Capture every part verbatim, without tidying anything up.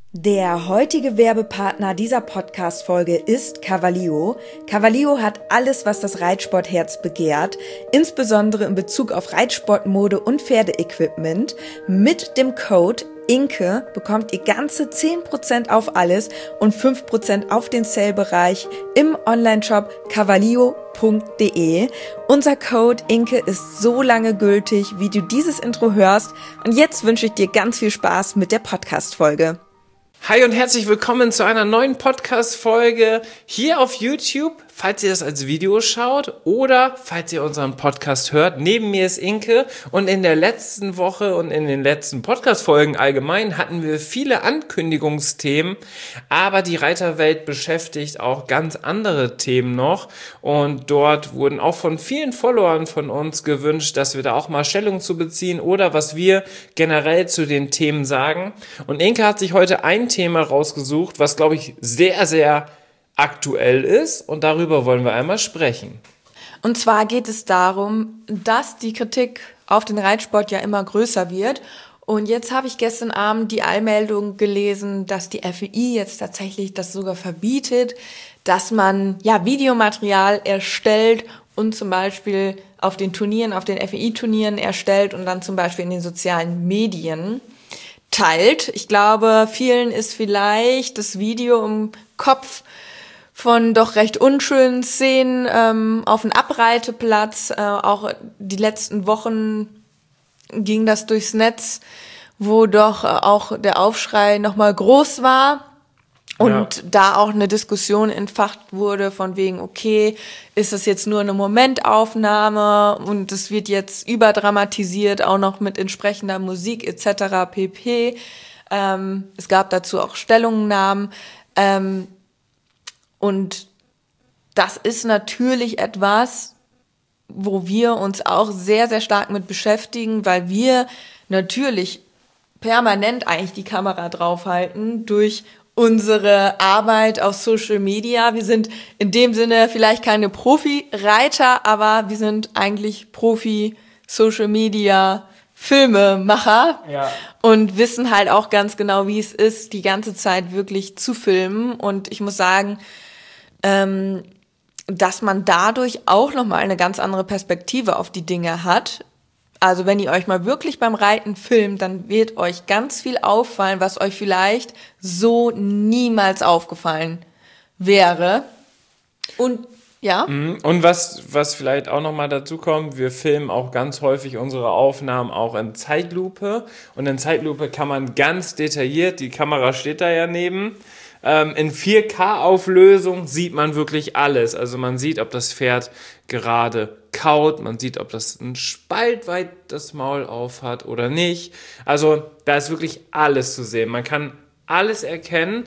Der heutige Werbepartner dieser Podcast-Folge ist Cavallio. Cavallio hat alles, was das Reitsportherz begehrt, insbesondere in Bezug auf Reitsportmode und Pferdeequipment. Mit dem Code Inke bekommt ihr ganze zehn Prozent auf alles und fünf Prozent auf den Sale-Bereich im Onlineshop cavallio punkt de. Unser Code Inke ist so lange gültig, wie du dieses Intro hörst. Und jetzt wünsche ich dir ganz viel Spaß mit der Podcast-Folge. Hi und herzlich willkommen zu einer neuen Podcast-Folge hier auf YouTube, falls ihr das als Video schaut oder falls ihr unseren Podcast hört. Neben mir ist Inke und in der letzten Woche und in den letzten Podcast-Folgen allgemein hatten wir viele Ankündigungsthemen, aber die Reiterwelt beschäftigt auch ganz andere Themen noch und dort wurden auch von vielen Followern von uns gewünscht, dass wir da auch mal Stellung zu beziehen oder was wir generell zu den Themen sagen. Und Inke hat sich heute ein Thema rausgesucht, was, glaube ich, sehr, sehr aktuell ist und darüber wollen wir einmal sprechen. Und zwar geht es darum, dass die Kritik auf den Reitsport ja immer größer wird. Und jetzt habe ich gestern Abend die Eilmeldung gelesen, dass die F E I jetzt tatsächlich das sogar verbietet, dass man ja Videomaterial erstellt und zum Beispiel auf den Turnieren, auf den F E I-Turnieren erstellt und dann zum Beispiel in den sozialen Medien teilt. Ich glaube, vielen ist vielleicht das Video im Kopf von doch recht unschönen Szenen ähm, auf dem Abreiteplatz. Äh, auch die letzten Wochen ging das durchs Netz, wo doch äh, auch der Aufschrei nochmal groß war. Und ja. Da auch eine Diskussion entfacht wurde von wegen, okay, ist das jetzt nur eine Momentaufnahme und es wird jetzt überdramatisiert, auch noch mit entsprechender Musik et cetera pp. Ähm, es gab dazu auch Stellungnahmen. Ähm, und das ist natürlich etwas, wo wir uns auch sehr, sehr stark mit beschäftigen, weil wir natürlich permanent eigentlich die Kamera draufhalten durch unsere Arbeit auf Social Media. Wir sind in dem Sinne vielleicht keine Profi-Reiter, aber wir sind eigentlich Profi-Social-Media-Filmemacher ja. Und wissen halt auch ganz genau, wie es ist, die ganze Zeit wirklich zu filmen. Und ich muss sagen, ähm, dass man dadurch auch nochmal eine ganz andere Perspektive auf die Dinge hat. Also wenn ihr euch mal wirklich beim Reiten filmt, dann wird euch ganz viel auffallen, was euch vielleicht so niemals aufgefallen wäre. Und ja. Und was, was vielleicht auch nochmal dazu kommt, wir filmen auch ganz häufig unsere Aufnahmen auch in Zeitlupe. Und in Zeitlupe kann man ganz detailliert, die Kamera steht da ja neben, Ähm, in vier K-Auflösung sieht man wirklich alles. Also man sieht, ob das Pferd gerade kaut, man sieht, ob das ein Spalt weit das Maul auf hat oder nicht. Also da ist wirklich alles zu sehen. Man kann alles erkennen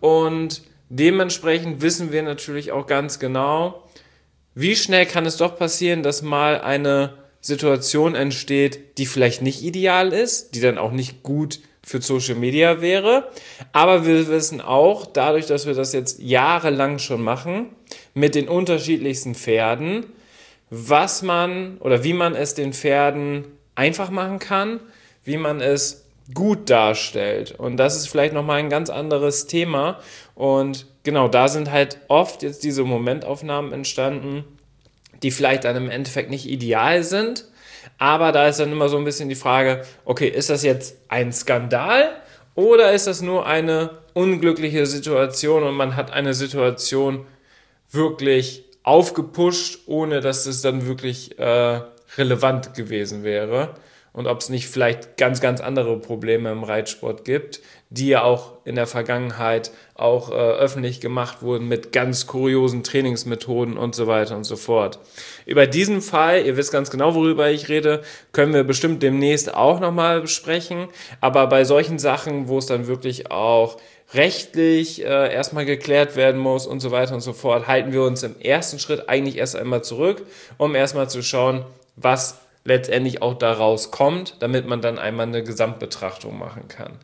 und dementsprechend wissen wir natürlich auch ganz genau, wie schnell kann es doch passieren, dass mal eine Situation entsteht, die vielleicht nicht ideal ist, die dann auch nicht gut für Social Media wäre, aber wir wissen auch, dadurch, dass wir das jetzt jahrelang schon machen, mit den unterschiedlichsten Pferden, was man oder wie man es den Pferden einfach machen kann, wie man es gut darstellt. Und das ist vielleicht nochmal ein ganz anderes Thema. Und genau, da sind halt oft jetzt diese Momentaufnahmen entstanden, die vielleicht dann im Endeffekt nicht ideal sind. Aber da ist dann immer so ein bisschen die Frage, okay, ist das jetzt ein Skandal oder ist das nur eine unglückliche Situation und man hat eine Situation wirklich aufgepusht, ohne dass es dann wirklich äh, relevant gewesen wäre und ob es nicht vielleicht ganz, ganz andere Probleme im Reitsport gibt, die ja auch in der Vergangenheit auch äh, öffentlich gemacht wurden mit ganz kuriosen Trainingsmethoden und so weiter und so fort. Über diesen Fall, ihr wisst ganz genau, worüber ich rede, können wir bestimmt demnächst auch nochmal besprechen, aber bei solchen Sachen, wo es dann wirklich auch rechtlich äh, erstmal geklärt werden muss und so weiter und so fort, halten wir uns im ersten Schritt eigentlich erst einmal zurück, um erstmal zu schauen, was letztendlich auch daraus kommt, damit man dann einmal eine Gesamtbetrachtung machen kann.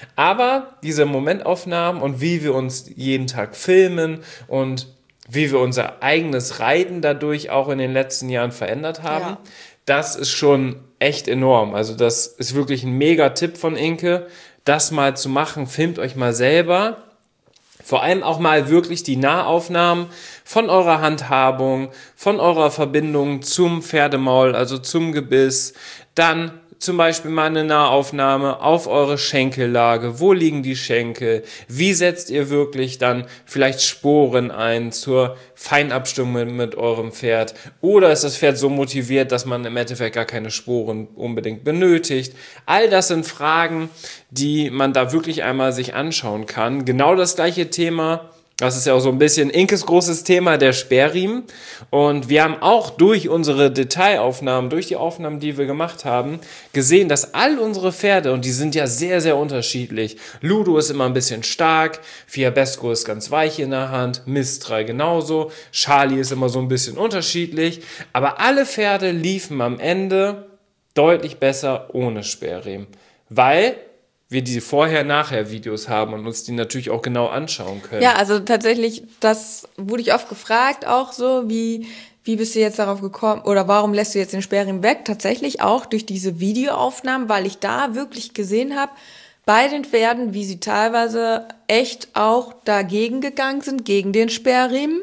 Aber diese Momentaufnahmen und wie wir uns jeden Tag filmen und wie wir unser eigenes Reiten dadurch auch in den letzten Jahren verändert haben, ja. Das ist schon echt enorm. Also das ist wirklich ein Mega-Tipp von Inke, das mal zu machen. Filmt euch mal selber. Vor allem auch mal wirklich die Nahaufnahmen von eurer Handhabung, von eurer Verbindung zum Pferdemaul, also zum Gebiss. Dann zum Beispiel mal eine Nahaufnahme auf eure Schenkellage. Wo liegen die Schenkel? Wie setzt ihr wirklich dann vielleicht Sporen ein zur Feinabstimmung mit eurem Pferd? Oder ist das Pferd so motiviert, dass man im Endeffekt gar keine Sporen unbedingt benötigt? All das sind Fragen, die man da wirklich einmal sich anschauen kann. Genau das gleiche Thema. Das ist ja auch so ein bisschen Inkes großes Thema, der Sperrriemen. Und wir haben auch durch unsere Detailaufnahmen, durch die Aufnahmen, die wir gemacht haben, gesehen, dass all unsere Pferde, und die sind ja sehr, sehr unterschiedlich. Ludo ist immer ein bisschen stark, Fiabesco ist ganz weich in der Hand, Mistral genauso, Charlie ist immer so ein bisschen unterschiedlich. Aber alle Pferde liefen am Ende deutlich besser ohne Sperrriemen, weil wir die Vorher-Nachher-Videos haben und uns die natürlich auch genau anschauen können. Ja, also tatsächlich, das wurde ich oft gefragt, auch so, wie, wie bist du jetzt darauf gekommen oder warum lässt du jetzt den Sperrriemen weg? Tatsächlich auch durch diese Videoaufnahmen, weil ich da wirklich gesehen habe, bei den Pferden, wie sie teilweise echt auch dagegen gegangen sind, gegen den Sperrriemen,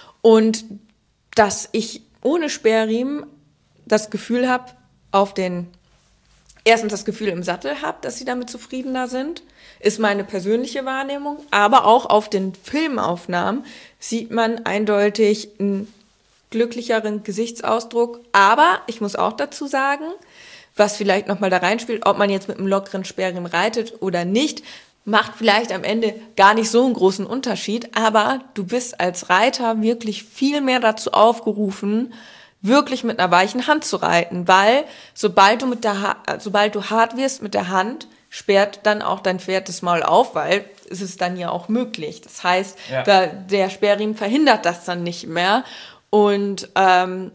und dass ich ohne Sperrriemen das Gefühl habe, auf den erstens das Gefühl im Sattel habe, dass sie damit zufriedener sind, ist meine persönliche Wahrnehmung. Aber auch auf den Filmaufnahmen sieht man eindeutig einen glücklicheren Gesichtsausdruck. Aber ich muss auch dazu sagen, was vielleicht nochmal da reinspielt, ob man jetzt mit einem lockeren Sperrriemen reitet oder nicht, macht vielleicht am Ende gar nicht so einen großen Unterschied. Aber du bist als Reiter wirklich viel mehr dazu aufgerufen, wirklich mit einer weichen Hand zu reiten, weil sobald du mit der ha- sobald du hart wirst mit der Hand, sperrt dann auch dein Pferd das Maul auf, weil es ist dann ja auch möglich. Das heißt, ja. da, der Sperrriemen verhindert das dann nicht mehr. Und ähm,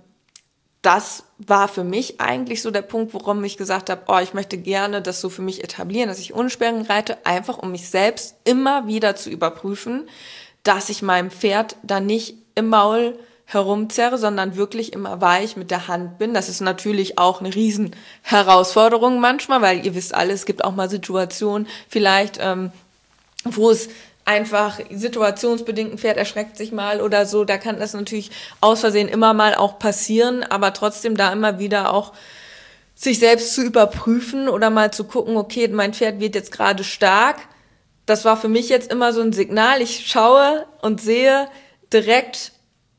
das war für mich eigentlich so der Punkt, warum ich gesagt habe, oh, ich möchte gerne das so für mich etablieren, dass ich ohne Sperrriemen reite, einfach um mich selbst immer wieder zu überprüfen, dass ich meinem Pferd dann nicht im Maul herumzerre, sondern wirklich immer weich mit der Hand bin. Das ist natürlich auch eine riesen Herausforderung manchmal, weil ihr wisst alle, es gibt auch mal Situationen vielleicht, ähm, wo es einfach situationsbedingt, ein Pferd erschreckt sich mal oder so, da kann das natürlich aus Versehen immer mal auch passieren, aber trotzdem da immer wieder auch sich selbst zu überprüfen oder mal zu gucken, okay, mein Pferd wird jetzt gerade stark. Das war für mich jetzt immer so ein Signal. Ich schaue und sehe direkt,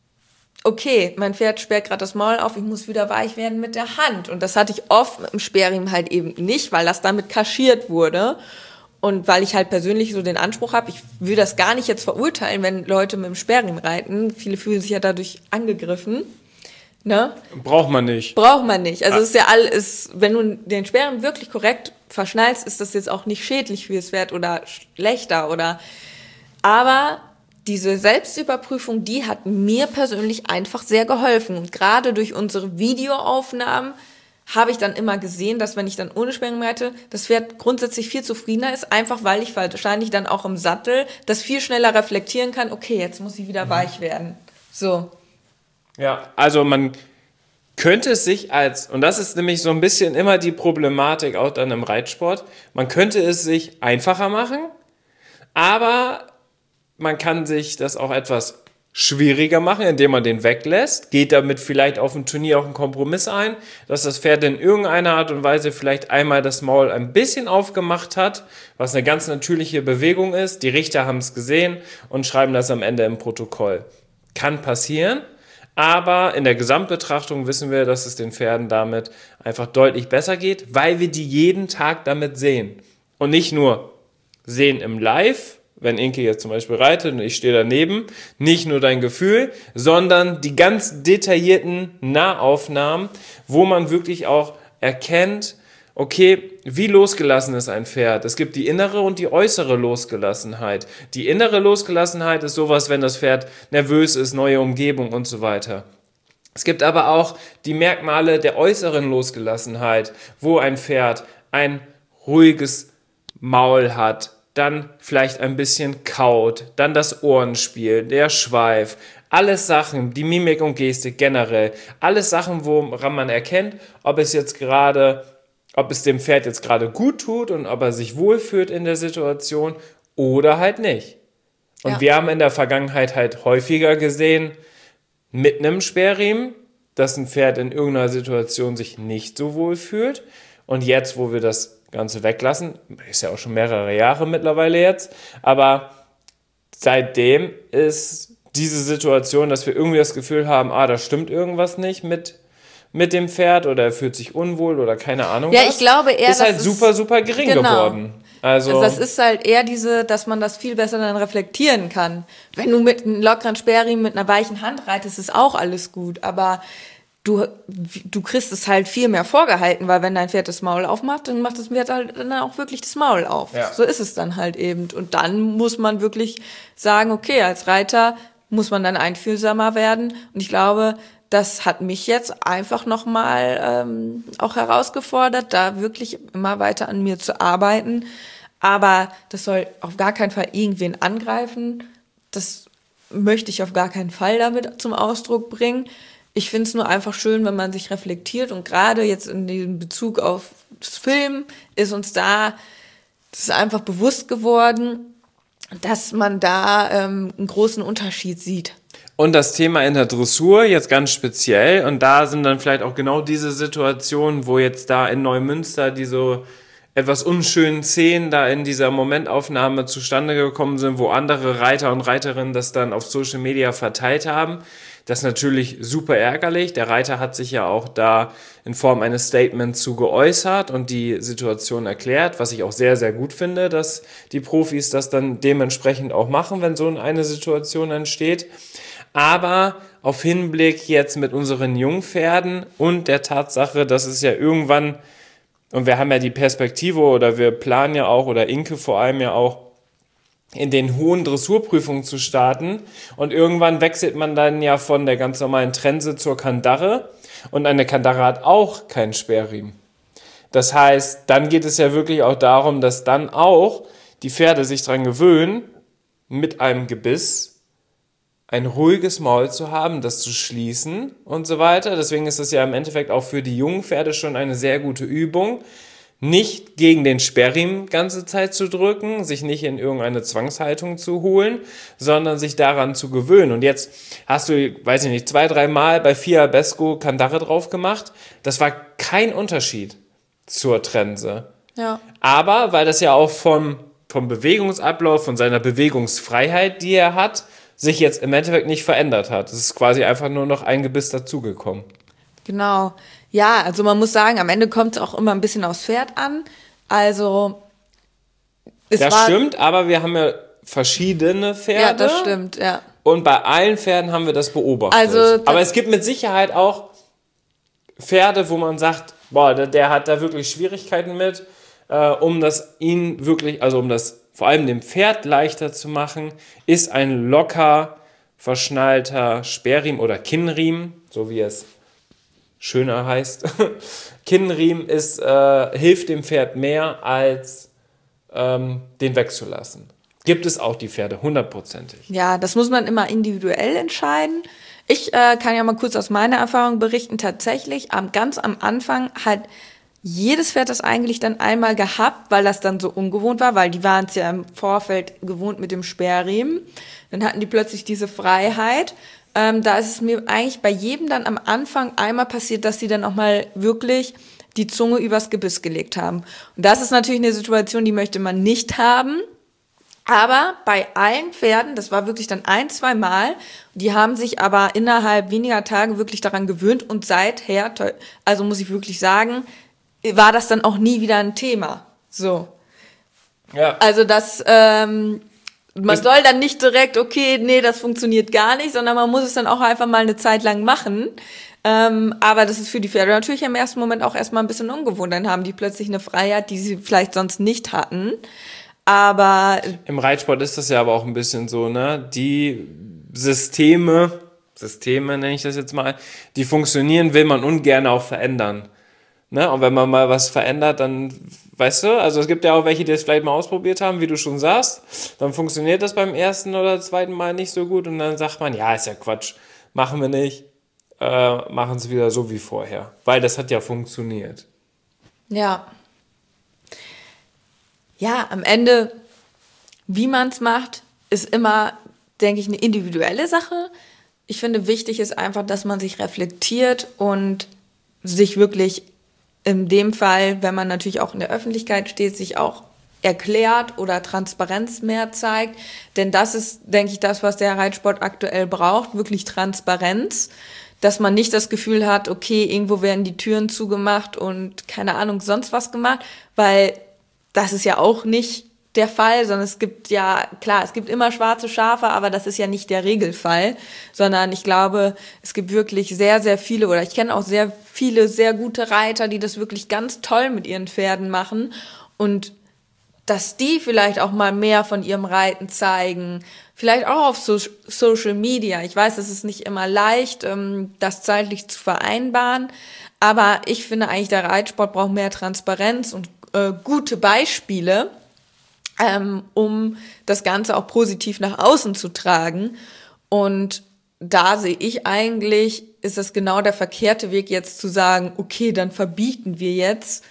okay, mein Pferd sperrt gerade das Maul auf, ich muss wieder weich werden mit der Hand. Und das hatte ich oft mit dem Sperrriemen halt eben nicht, weil das damit kaschiert wurde. Und weil ich halt persönlich so den Anspruch habe, ich will das gar nicht jetzt verurteilen, wenn Leute mit dem Sperrriemen reiten. Viele fühlen sich ja dadurch angegriffen. Ne? Braucht man nicht. Braucht man nicht. Also es ist ja alles, wenn du den Sperrriemen wirklich korrekt verschnallst, ist das jetzt auch nicht schädlich für das Pferd oder schlechter oder, aber diese Selbstüberprüfung, die hat mir persönlich einfach sehr geholfen. Und gerade durch unsere Videoaufnahmen habe ich dann immer gesehen, dass wenn ich dann ohne Sperrriemen reite, das Pferd grundsätzlich viel zufriedener ist, einfach weil ich wahrscheinlich dann auch im Sattel das viel schneller reflektieren kann, okay, jetzt muss ich wieder mhm. weich werden. So. Ja, also man könnte es sich als, und das ist nämlich so ein bisschen immer die Problematik auch dann im Reitsport, man könnte es sich einfacher machen, aber man kann sich das auch etwas schwieriger machen, indem man den weglässt, geht damit vielleicht auf dem Turnier auch einen Kompromiss ein, dass das Pferd in irgendeiner Art und Weise vielleicht einmal das Maul ein bisschen aufgemacht hat, was eine ganz natürliche Bewegung ist. Die Richter haben es gesehen und schreiben das am Ende im Protokoll. Kann passieren, aber in der Gesamtbetrachtung wissen wir, dass es den Pferden damit einfach deutlich besser geht, weil wir die jeden Tag damit sehen. Und nicht nur sehen im Live, wenn Inke jetzt zum Beispiel reitet und ich stehe daneben, nicht nur dein Gefühl, sondern die ganz detaillierten Nahaufnahmen, wo man wirklich auch erkennt, okay, wie losgelassen ist ein Pferd. Es gibt die innere und die äußere Losgelassenheit. Die innere Losgelassenheit ist sowas, wenn das Pferd nervös ist, neue Umgebung und so weiter. Es gibt aber auch die Merkmale der äußeren Losgelassenheit, wo ein Pferd ein ruhiges Maul hat, dann vielleicht ein bisschen kaut, dann das Ohrenspiel, der Schweif, alles Sachen, die Mimik und Gestik generell, alles Sachen, woran man erkennt, ob es jetzt gerade ob es dem Pferd jetzt gerade gut tut und ob er sich wohlfühlt in der Situation oder halt nicht. Und Ja. wir haben in der Vergangenheit halt häufiger gesehen, mit einem Sperrriemen, dass ein Pferd in irgendeiner Situation sich nicht so wohl fühlt. Und jetzt, wo wir das Ganze weglassen, ist ja auch schon mehrere Jahre mittlerweile jetzt, aber seitdem ist diese Situation, dass wir irgendwie das Gefühl haben, ah, da stimmt irgendwas nicht mit, mit dem Pferd oder er fühlt sich unwohl oder keine Ahnung Ja, was, ich glaube eher, ist das halt ist- super, super gering genau. geworden. Also, Also das ist halt eher diese, dass man das viel besser dann reflektieren kann. Wenn du mit einem lockeren Sperrriemen mit einer weichen Hand reitest, ist auch alles gut. Aber du, du kriegst es halt viel mehr vorgehalten, weil wenn dein Pferd das Maul aufmacht, dann macht das Pferd halt dann auch wirklich das Maul auf. Ja. So ist es dann halt eben. Und dann muss man wirklich sagen, okay, als Reiter muss man dann einfühlsamer werden. Und ich glaube, das hat mich jetzt einfach nochmal ähm, auch herausgefordert, da wirklich immer weiter an mir zu arbeiten. Aber das soll auf gar keinen Fall irgendwen angreifen. Das möchte ich auf gar keinen Fall damit zum Ausdruck bringen. Ich finde es nur einfach schön, wenn man sich reflektiert. Und gerade jetzt in dem Bezug auf das Film ist uns da das ist einfach bewusst geworden, dass man da ähm, einen großen Unterschied sieht. und das Thema in der Dressur jetzt ganz speziell. Und da sind dann vielleicht auch genau diese Situationen, wo jetzt da in Neumünster diese etwas unschönen Szenen da in dieser Momentaufnahme zustande gekommen sind, wo andere Reiter und Reiterinnen das dann auf Social Media verteilt haben. Das ist natürlich super ärgerlich. Der Reiter hat sich ja auch da in Form eines Statements zu geäußert und die Situation erklärt, was ich auch sehr, sehr gut finde, dass die Profis das dann dementsprechend auch machen, wenn so eine Situation entsteht. Aber auf Hinblick jetzt mit unseren Jungpferden und der Tatsache, dass es ja irgendwann, und wir haben ja die Perspektive oder wir planen ja auch, oder Inke vor allem ja auch, in den hohen Dressurprüfungen zu starten. Und irgendwann wechselt man dann ja von der ganz normalen Trense zur Kandare. Und eine Kandare hat auch keinen Sperrriemen. Das heißt, dann geht es ja wirklich auch darum, dass dann auch die Pferde sich dran gewöhnen, mit einem Gebiss ein ruhiges Maul zu haben, das zu schließen und so weiter. Deswegen ist es ja im Endeffekt auch für die jungen Pferde schon eine sehr gute Übung, nicht gegen den Sperrriemen ganze Zeit zu drücken, sich nicht in irgendeine Zwangshaltung zu holen, sondern sich daran zu gewöhnen. Und jetzt hast du, weiß ich nicht, zwei, drei Mal bei Fiabesco Kandare drauf gemacht. Das war kein Unterschied zur Trense. Ja. Aber weil das ja auch vom, vom Bewegungsablauf, von seiner Bewegungsfreiheit, die er hat, sich jetzt im Endeffekt nicht verändert hat. Es ist quasi einfach nur noch ein Gebiss dazugekommen. Genau. Ja, also man muss sagen, am Ende kommt es auch immer ein bisschen aufs Pferd an. Also es Das war, stimmt, aber wir haben ja verschiedene Pferde. Ja, das stimmt, ja. Und bei allen Pferden haben wir das beobachtet. Also, aber es gibt mit Sicherheit auch Pferde, wo man sagt, boah, der, der hat da wirklich Schwierigkeiten mit, äh, um das ihn wirklich, also um das vor allem dem Pferd leichter zu machen, ist ein locker verschnallter Sperrriemen oder Kinnriemen, so wie es schöner heißt. Kinnriemen ist, äh, hilft dem Pferd mehr, als ähm, den wegzulassen. Gibt es auch die Pferde, hundertprozentig. Ja, das muss man immer individuell entscheiden. Ich äh, kann ja mal kurz aus meiner Erfahrung berichten. Tatsächlich, am, ganz am Anfang hat jedes Pferd das eigentlich dann einmal gehabt, weil das dann so ungewohnt war, weil die waren es ja im Vorfeld gewohnt mit dem Sperrriemen. Dann hatten die plötzlich diese Freiheit. Ähm, da ist es mir eigentlich bei jedem dann am Anfang einmal passiert, dass sie dann auch mal wirklich die Zunge übers Gebiss gelegt haben. Und das ist natürlich eine Situation, die möchte man nicht haben. Aber bei allen Pferden, das war wirklich dann ein, zwei Mal, die haben sich aber innerhalb weniger Tage wirklich daran gewöhnt und seither, also muss ich wirklich sagen, war das dann auch nie wieder ein Thema. So. Ja. Also das, ähm, man Ist- soll dann nicht direkt, okay, nee, das funktioniert gar nicht, sondern man muss es dann auch einfach mal eine Zeit lang machen. Ähm, aber das ist für die Pferde natürlich im ersten Moment auch erstmal ein bisschen ungewohnt. Dann haben die plötzlich eine Freiheit, die sie vielleicht sonst nicht hatten. Aber Im Reitsport ist das ja aber auch ein bisschen so, ne? Die Systeme, Systeme nenne ich das jetzt mal, die funktionieren, will man ungern auch verändern. Ne? Und wenn man mal was verändert, dann, weißt du, also es gibt ja auch welche, die das vielleicht mal ausprobiert haben, wie du schon sagst, dann funktioniert das beim ersten oder zweiten Mal nicht so gut und dann sagt man, ja, ist ja Quatsch, machen wir nicht, äh, machen es wieder so wie vorher, weil das hat ja funktioniert. Ja. Ja, am Ende, wie man es macht, ist immer, denke ich, eine individuelle Sache. Ich finde, wichtig ist einfach, dass man sich reflektiert und sich wirklich in dem Fall, wenn man natürlich auch in der Öffentlichkeit steht, sich auch erklärt oder Transparenz mehr zeigt. Denn das ist, denke ich, das, was der Reitsport aktuell braucht, wirklich Transparenz. Dass man nicht das Gefühl hat, okay, irgendwo werden die Türen zugemacht und keine Ahnung, sonst was gemacht, weil das ist ja auch nicht der Fall, sondern es gibt ja, klar, es gibt immer schwarze Schafe, aber das ist ja nicht der Regelfall, sondern ich glaube, es gibt wirklich sehr, sehr viele oder ich kenne auch sehr viele sehr gute Reiter, die das wirklich ganz toll mit ihren Pferden machen und dass die vielleicht auch mal mehr von ihrem Reiten zeigen, vielleicht auch auf so Social Media. Ich weiß, es ist nicht immer leicht, das zeitlich zu vereinbaren, aber ich finde eigentlich, der Reitsport braucht mehr Transparenz und äh, gute Beispiele, ähm, um das Ganze auch positiv nach außen zu tragen. Und da sehe ich eigentlich, ist das genau der verkehrte Weg, jetzt zu sagen, okay, dann verbieten wir jetzt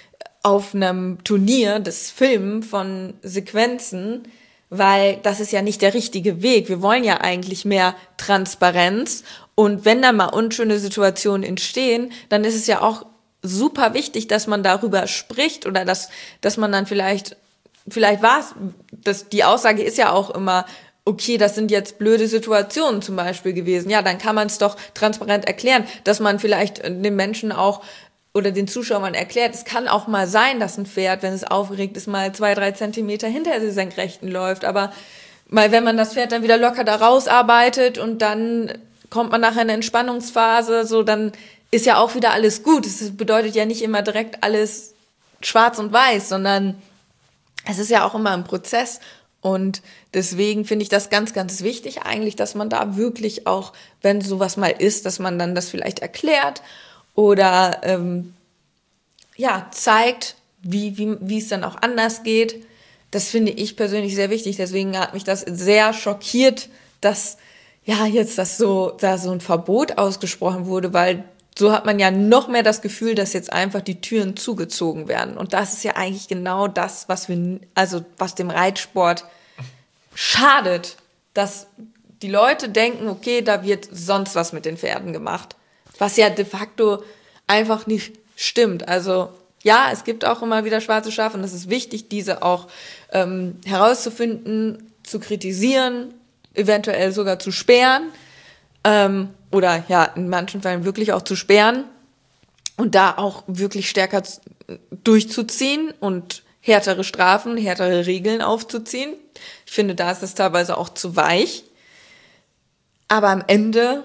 auf einem Turnier das Filmen von Sequenzen, weil das ist ja nicht der richtige Weg. Wir wollen ja eigentlich mehr Transparenz. Und wenn da mal unschöne Situationen entstehen, dann ist es ja auch super wichtig, dass man darüber spricht oder dass, dass man dann vielleicht, vielleicht war es, das, die Aussage ist ja auch immer, okay, das sind jetzt blöde Situationen zum Beispiel gewesen. Ja, dann kann man es doch transparent erklären, dass man vielleicht den Menschen auch oder den Zuschauern erklärt, es kann auch mal sein, dass ein Pferd, wenn es aufgeregt ist, mal zwei, drei Zentimeter hinter der Senkrechten läuft. Aber mal, wenn man das Pferd dann wieder locker da rausarbeitet und dann kommt man nachher in eine Entspannungsphase, so dann ist ja auch wieder alles gut. Es bedeutet ja nicht immer direkt alles schwarz und weiß, sondern es ist ja auch immer ein Prozess. Und deswegen finde ich das ganz, ganz wichtig eigentlich, dass man da wirklich auch, wenn sowas mal ist, dass man dann das vielleicht erklärt oder ähm, ja zeigt, wie, wie, wie es dann auch anders geht. Das finde ich persönlich sehr wichtig. Deswegen hat mich das sehr schockiert, dass ja jetzt das so, da so ein Verbot ausgesprochen wurde, weil so hat man ja noch mehr das Gefühl, dass jetzt einfach die Türen zugezogen werden. Und das ist ja eigentlich genau das, was wir, also was dem Reitsport schadet, dass die Leute denken, okay, da wird sonst was mit den Pferden gemacht. Was ja de facto einfach nicht stimmt. Also ja, es gibt auch immer wieder schwarze Schafe und es ist wichtig, diese auch ähm, herauszufinden, zu kritisieren, eventuell sogar zu sperren. Ähm, oder ja, in manchen Fällen wirklich auch zu sperren und da auch wirklich stärker durchzuziehen und härtere Strafen, härtere Regeln aufzuziehen. Ich finde, da ist es teilweise auch zu weich. Aber am Ende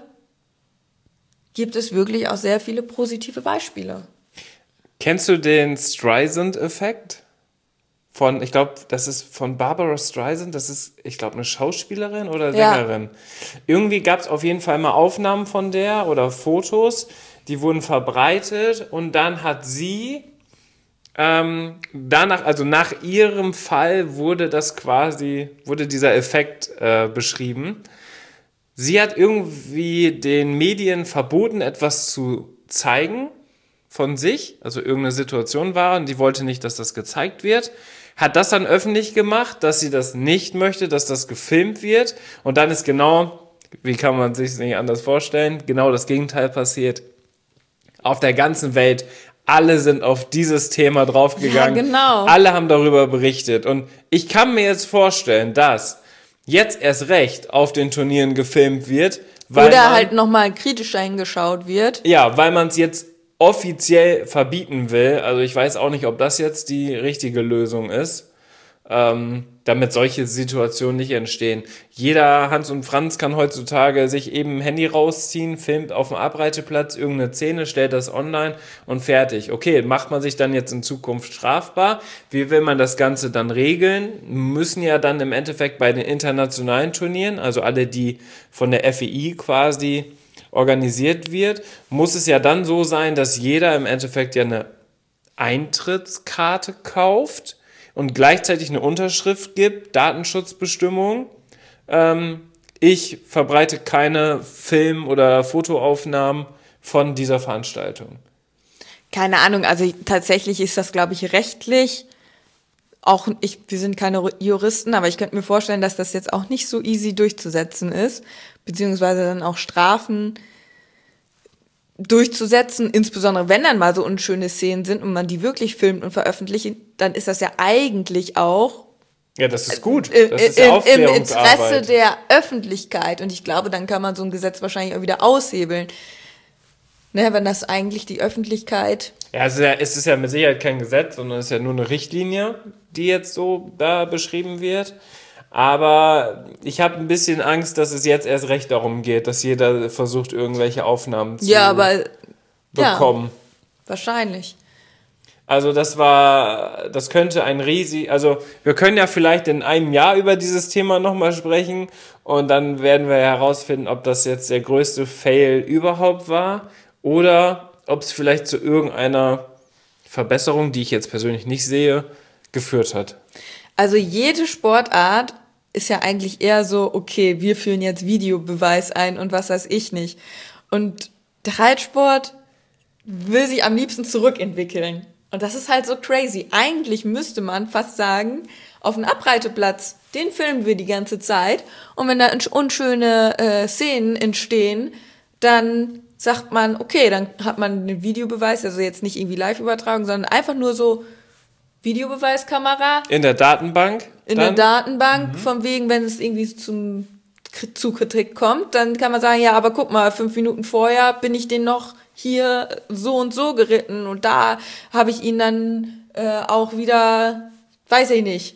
gibt es wirklich auch sehr viele positive Beispiele. Kennst du den Streisand-Effekt? Von, ich glaube, das ist von Barbara Streisand, das ist, ich glaube, eine Schauspielerin oder Sängerin. Ja. Irgendwie gab es auf jeden Fall mal Aufnahmen von der oder Fotos, die wurden verbreitet und dann hat sie, ähm, danach, also nach ihrem Fall wurde das quasi, wurde dieser Effekt äh, beschrieben. Sie hat irgendwie den Medien verboten, etwas zu zeigen von sich, also irgendeine Situation war und die wollte nicht, dass das gezeigt wird. Hat das dann öffentlich gemacht, dass sie das nicht möchte, dass das gefilmt wird. Und dann ist genau, wie kann man sich nicht anders vorstellen, genau das Gegenteil passiert. Auf der ganzen Welt, alle sind auf dieses Thema draufgegangen. Ja, genau. Alle haben darüber berichtet. Und ich kann mir jetzt vorstellen, dass jetzt erst recht auf den Turnieren gefilmt wird. Weil Oder man, halt nochmal kritischer hingeschaut wird. Ja, weil man es jetzt offiziell verbieten will. Also ich weiß auch nicht, ob das jetzt die richtige Lösung ist, ähm, damit solche Situationen nicht entstehen. Jeder Hans und Franz kann heutzutage sich eben ein Handy rausziehen, filmt auf dem Abreiteplatz irgendeine Szene, stellt das online und fertig. Okay, macht man sich dann jetzt in Zukunft strafbar? Wie will man das Ganze dann regeln? Müssen ja dann im Endeffekt bei den internationalen Turnieren, also alle, die von der F I I quasi organisiert wird, muss es ja dann so sein, dass jeder im Endeffekt ja eine Eintrittskarte kauft und gleichzeitig eine Unterschrift gibt, Datenschutzbestimmung. Ähm, ich verbreite keine Film- oder Fotoaufnahmen von dieser Veranstaltung. keine Ahnung, also tatsächlich ist das, glaube ich, rechtlich auch, ich, wir sind keine Juristen, aber ich könnte mir vorstellen, dass das jetzt auch nicht so easy durchzusetzen ist, beziehungsweise dann auch Strafen durchzusetzen, insbesondere wenn dann mal so unschöne Szenen sind und man die wirklich filmt und veröffentlicht, dann ist das ja eigentlich auch ja, das ist gut. Im, das ist ja im, im Interesse Aufklärungsarbeit. der Öffentlichkeit. Und ich glaube, dann kann man so ein Gesetz wahrscheinlich auch wieder aushebeln. Ne, wenn das eigentlich die Öffentlichkeit... Ja, es ist ja, es ist ja mit Sicherheit kein Gesetz, sondern es ist ja nur eine Richtlinie, die jetzt so da beschrieben wird. Aber ich habe ein bisschen Angst, dass es jetzt erst recht darum geht, dass jeder versucht, irgendwelche Aufnahmen zu ja, aber, bekommen. Ja, wahrscheinlich. Also das war, das könnte ein riesig, also wir können ja vielleicht in einem Jahr über dieses Thema nochmal sprechen und dann werden wir herausfinden, ob das jetzt der größte Fail überhaupt war oder ob es vielleicht zu irgendeiner Verbesserung, die ich jetzt persönlich nicht sehe, geführt hat. Also jede Sportart ist ja eigentlich eher so, okay, wir führen jetzt Videobeweis ein und was weiß ich nicht. Und der Reitsport will sich am liebsten zurückentwickeln. Und das ist halt so crazy. Eigentlich müsste man fast sagen, auf dem Abreiteplatz, den filmen wir die ganze Zeit. Und wenn da unschöne äh, Szenen entstehen, dann sagt man, okay, dann hat man einen Videobeweis, also jetzt nicht irgendwie Live-Übertragung, sondern einfach nur so Videobeweiskamera. In der Datenbank? In dann? der Datenbank, mhm. Von wegen, wenn es irgendwie zum zu Kritik kommt, dann kann man sagen, ja, aber guck mal, fünf Minuten vorher bin ich den noch hier so und so geritten und da habe ich ihn dann äh, auch wieder, weiß ich nicht,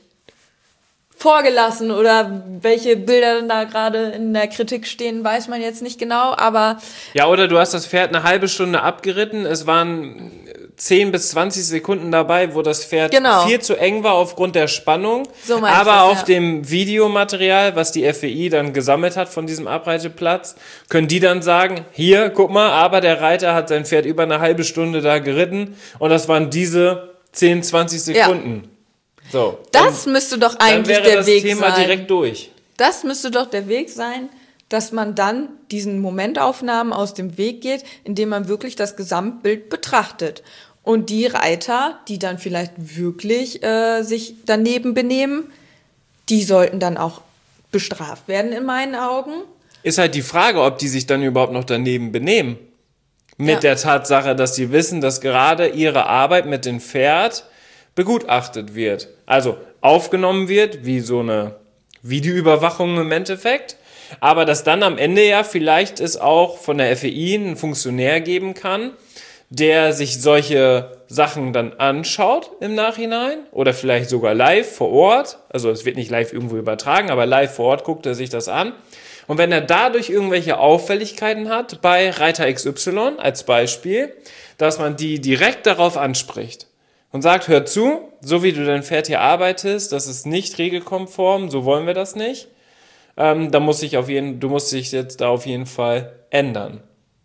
vorgelassen oder welche Bilder dann da gerade in der Kritik stehen, weiß man jetzt nicht genau, aber... Ja, oder du hast das Pferd eine halbe Stunde abgeritten, es waren zehn bis zwanzig Sekunden dabei, wo das Pferd genau. viel zu eng war aufgrund der Spannung, so aber das, auf ja. dem Videomaterial, was die F E I dann gesammelt hat von diesem Abreiteplatz, können die dann sagen, hier, guck mal, aber der Reiter hat sein Pferd über eine halbe Stunde da geritten und das waren diese zehn, zwanzig Sekunden. Ja. So, das müsste doch eigentlich der das Weg Thema sein. Direkt durch. Das müsste doch der Weg sein, dass man dann diesen Momentaufnahmen aus dem Weg geht, indem man wirklich das Gesamtbild betrachtet. Und die Reiter, die dann vielleicht wirklich äh, sich daneben benehmen, die sollten dann auch bestraft werden in meinen Augen. Ist halt die Frage, ob die sich dann überhaupt noch daneben benehmen. Mit ja. der Tatsache, dass sie wissen, dass gerade ihre Arbeit mit dem Pferd begutachtet wird. Also aufgenommen wird, wie so eine Videoüberwachung im Endeffekt. Aber dass dann am Ende ja vielleicht es auch von der F E I einen Funktionär geben kann, der sich solche Sachen dann anschaut im Nachhinein oder vielleicht sogar live vor Ort. Also es wird nicht live irgendwo übertragen, aber live vor Ort guckt er sich das an. Und wenn er dadurch irgendwelche Auffälligkeiten hat, bei Reiter X Y als Beispiel, dass man die direkt darauf anspricht und sagt, hör zu, so wie du dein Pferd hier arbeitest, das ist nicht regelkonform, so wollen wir das nicht. Ähm, da muss sich auf jeden, du musst dich jetzt da auf jeden Fall ändern.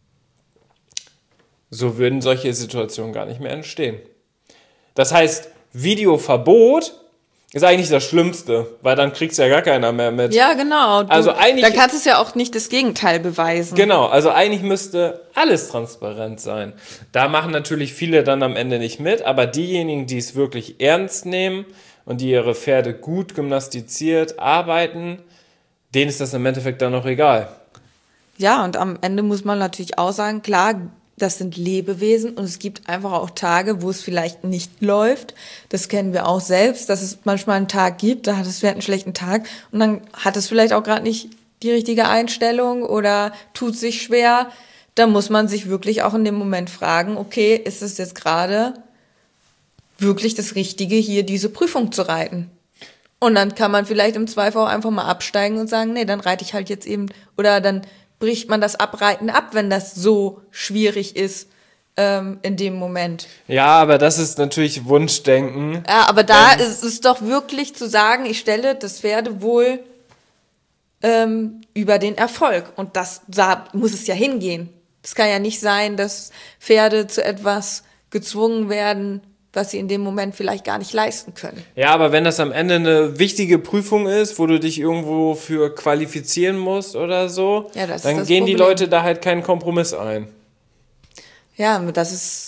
So würden solche Situationen gar nicht mehr entstehen. Das heißt, Videoverbot ist eigentlich das Schlimmste, weil dann kriegt's ja gar keiner mehr mit. Ja, genau. Du, also eigentlich, dann kannst du es ja auch nicht das Gegenteil beweisen. Genau, also eigentlich müsste alles transparent sein. Da machen natürlich viele dann am Ende nicht mit, aber diejenigen, die es wirklich ernst nehmen und die ihre Pferde gut gymnastiziert arbeiten, denen ist das im Endeffekt dann noch egal. Ja, und am Ende muss man natürlich auch sagen, klar, das sind Lebewesen und es gibt einfach auch Tage, wo es vielleicht nicht läuft. Das kennen wir auch selbst, dass es manchmal einen Tag gibt, da hat das Pferd einen schlechten Tag und dann hat es vielleicht auch gerade nicht die richtige Einstellung oder tut sich schwer. Da muss man sich wirklich auch in dem Moment fragen, okay, ist es jetzt gerade wirklich das Richtige, hier diese Prüfung zu reiten? Und dann kann man vielleicht im Zweifel auch einfach mal absteigen und sagen, nee, dann reite ich halt jetzt eben, oder dann bricht man das Abreiten ab, wenn das so schwierig ist ähm, in dem Moment. Ja, aber das ist natürlich Wunschdenken. Ja, aber da ähm, ist es doch wirklich zu sagen, ich stelle das Pferdewohl ähm, über den Erfolg. Und das da muss es ja hingehen. Es kann ja nicht sein, dass Pferde zu etwas gezwungen werden, was sie in dem Moment vielleicht gar nicht leisten können. Ja, aber wenn das am Ende eine wichtige Prüfung ist, wo du dich irgendwo für qualifizieren musst oder so, ja, das dann ist das gehen Problem. Die Leute da halt keinen Kompromiss ein. Ja, das ist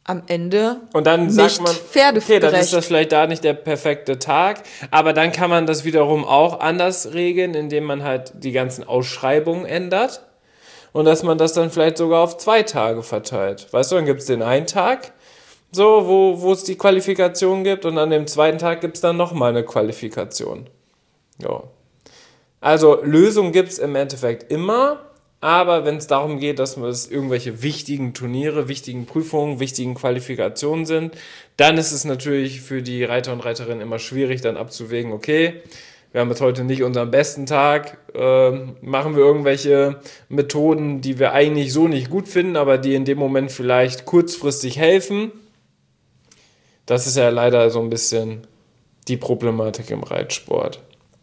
am Ende und dann nicht sagt man, pferdegerecht. okay, dann ist das vielleicht da nicht der perfekte Tag, aber dann kann man das wiederum auch anders regeln, indem man halt die ganzen Ausschreibungen ändert und dass man das dann vielleicht sogar auf zwei Tage verteilt. Weißt du, dann gibt es den einen Tag, so, wo, wo es die Qualifikation gibt und an dem zweiten Tag gibt es dann nochmal eine Qualifikation. Ja. Also Lösungen gibt es im Endeffekt immer, aber wenn es darum geht, dass es irgendwelche wichtigen Turniere, wichtigen Prüfungen, wichtigen Qualifikationen sind, dann ist es natürlich für die Reiter und Reiterinnen immer schwierig, dann abzuwägen, okay, wir haben jetzt heute nicht unseren besten Tag, äh, machen wir irgendwelche Methoden, die wir eigentlich so nicht gut finden, aber die in dem Moment vielleicht kurzfristig helfen. Das ist ja leider so ein bisschen die Problematik im Reitsport.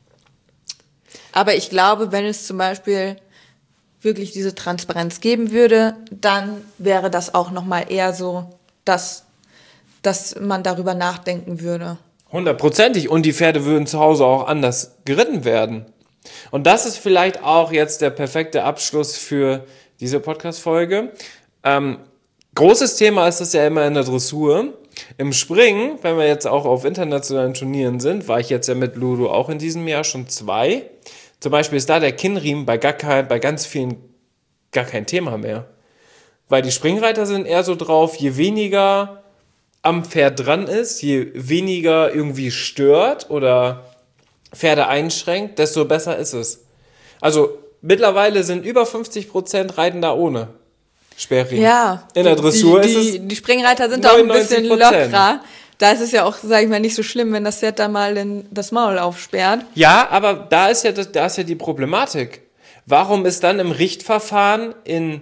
Aber ich glaube, wenn es zum Beispiel wirklich diese Transparenz geben würde, dann wäre das auch nochmal eher so, dass, dass man darüber nachdenken würde. Hundertprozentig. Und die Pferde würden zu Hause auch anders geritten werden. Und das ist vielleicht auch jetzt der perfekte Abschluss für diese Podcast-Folge. Ähm, großes Thema ist das ja immer in der Dressur. Im Springen, wenn wir jetzt auch auf internationalen Turnieren sind, war ich jetzt ja mit Ludo auch in diesem Jahr schon zwei. Zum Beispiel ist da der Kinnriemen bei gar kein, bei ganz vielen gar kein Thema mehr. Weil die Springreiter sind eher so drauf, je weniger am Pferd dran ist, je weniger irgendwie stört oder Pferde einschränkt, desto besser ist es. Also mittlerweile sind über fünfzig Prozent reiten da ohne Sperrriemen. Ja. In der Dressur die, ist die, es die Springreiter sind da auch ein bisschen neunundneunzig Prozent. lockerer. Da ist es ja auch, sag ich mal, nicht so schlimm, wenn das Pferd da mal den, das Maul aufsperrt. Ja, aber da ist ja, das, da ist ja die Problematik. Warum ist dann im Richtverfahren in,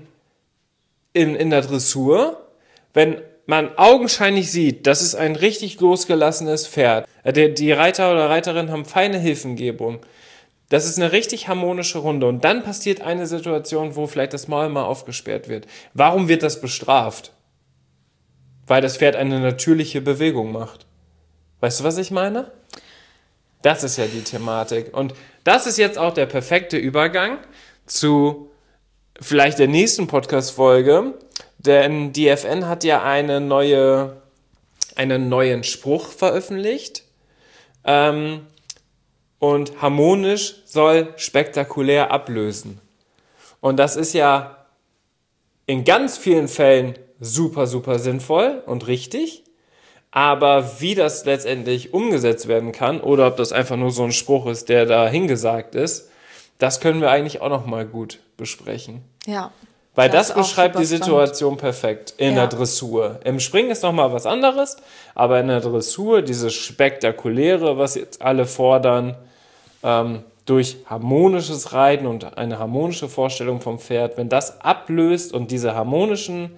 in, in der Dressur, wenn man augenscheinlich sieht, das ist ein richtig losgelassenes Pferd, die, die Reiter oder Reiterinnen haben feine Hilfengebung, das ist eine richtig harmonische Runde und dann passiert eine Situation, wo vielleicht das Maul mal aufgesperrt wird. Warum wird das bestraft? Weil das Pferd eine natürliche Bewegung macht. Weißt du, was ich meine? Das ist ja die Thematik. Und das ist jetzt auch der perfekte Übergang zu vielleicht der nächsten Podcast-Folge, denn die F N hat ja eine neue, einen neuen Spruch veröffentlicht. Ähm, und harmonisch soll spektakulär ablösen. Und das ist ja in ganz vielen Fällen super, super sinnvoll und richtig. Aber wie das letztendlich umgesetzt werden kann oder ob das einfach nur so ein Spruch ist, der da hingesagt ist, das können wir eigentlich auch nochmal gut besprechen. Ja. Weil das das ist auch beschreibt die super Situation perfekt in Ja. der Dressur. Im Springen ist nochmal was anderes, aber in der Dressur, dieses Spektakuläre, was jetzt alle fordern, ähm, durch harmonisches Reiten und eine harmonische Vorstellung vom Pferd, wenn das ablöst und diese harmonischen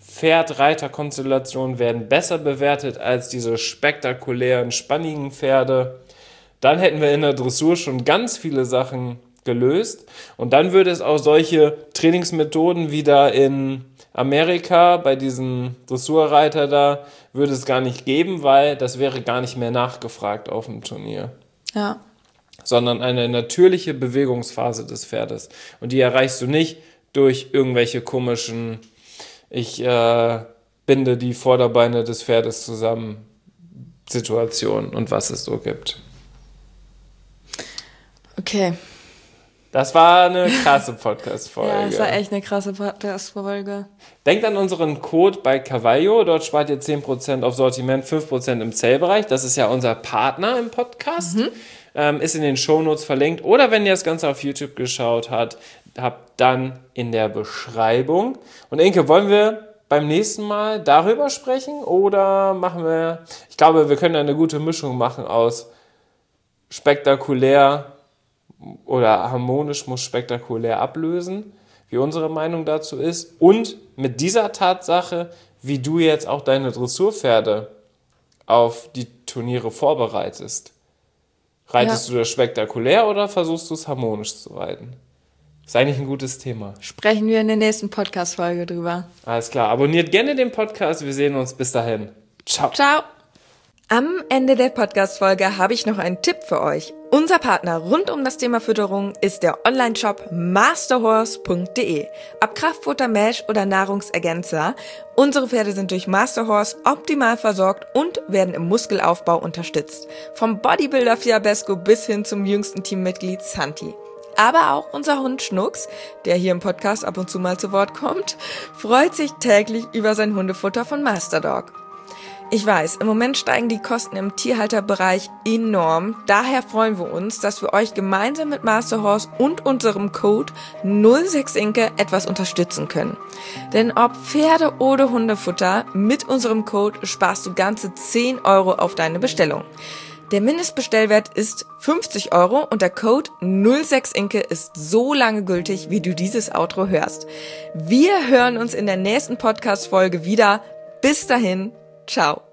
Pferd-Reiter-Konstellationen werden besser bewertet als diese spektakulären, spannigen Pferde, dann hätten wir in der Dressur schon ganz viele Sachen gelöst und dann würde es auch solche Trainingsmethoden wie da in Amerika bei diesem Dressurreiter da, würde es gar nicht geben, weil das wäre gar nicht mehr nachgefragt auf dem Turnier. Ja. Sondern eine natürliche Bewegungsphase des Pferdes. Und die erreichst du nicht durch irgendwelche komischen, ich äh, binde die Vorderbeine des Pferdes zusammen, Situationen und was es so gibt. Okay. Das war eine krasse Podcast-Folge. Ja, das war echt eine krasse Podcast-Folge. Denkt an unseren Code bei Cavallo. Dort spart ihr zehn Prozent auf Sortiment, fünf Prozent im Zellbereich. Das ist ja unser Partner im Podcast. Mhm. Ähm, ist in den Shownotes verlinkt. Oder wenn ihr das Ganze auf YouTube geschaut habt, habt dann in der Beschreibung. Und Inke, wollen wir beim nächsten Mal darüber sprechen? Oder machen wir... Ich glaube, wir können eine gute Mischung machen aus spektakulär oder harmonisch muss spektakulär ablösen, wie unsere Meinung dazu ist. Und mit dieser Tatsache, wie du jetzt auch deine Dressurpferde auf die Turniere vorbereitest. Reitest ja. du das spektakulär oder versuchst du es harmonisch zu reiten? Ist eigentlich ein gutes Thema. Sprechen wir in der nächsten Podcast-Folge drüber. Alles klar. Abonniert gerne den Podcast. Wir sehen uns bis dahin. Ciao. Ciao. Am Ende der Podcast-Folge habe ich noch einen Tipp für euch. Unser Partner rund um das Thema Fütterung ist der Online-Shop masterhorse punkt de. Ob Kraftfutter, Mesh oder Nahrungsergänzer, unsere Pferde sind durch Masterhorse optimal versorgt und werden im Muskelaufbau unterstützt. Vom Bodybuilder Fiabesco bis hin zum jüngsten Teammitglied Santi. Aber auch unser Hund Schnucks, der hier im Podcast ab und zu mal zu Wort kommt, freut sich täglich über sein Hundefutter von Masterdog. Ich weiß, im Moment steigen die Kosten im Tierhalterbereich enorm. Daher freuen wir uns, dass wir euch gemeinsam mit Masterhorse und unserem Code null sechs Inke etwas unterstützen können. Denn ob Pferde- oder Hundefutter, mit unserem Code sparst du ganze zehn Euro auf deine Bestellung. Der Mindestbestellwert ist fünfzig Euro und der Code null sechs Inke ist so lange gültig, wie du dieses Outro hörst. Wir hören uns in der nächsten Podcast-Folge wieder. Bis dahin. Ciao.